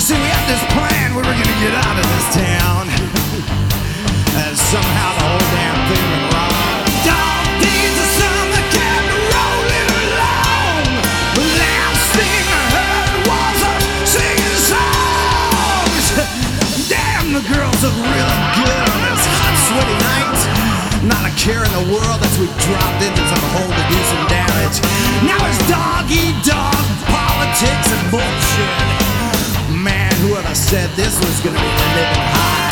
See, we had this plan, we were gonna get out of this town. And somehow the whole damn thing went wrong. Dog days of summer kept rolling along. The last thing I heard was her singing songs. Damn, the girls look really good on this hot, sweaty night. Not a care in the world as we dropped into some hole to do some damage. Now it's dog-eat-dog politics and bullshit. Man, who would have said this was gonna be the living high?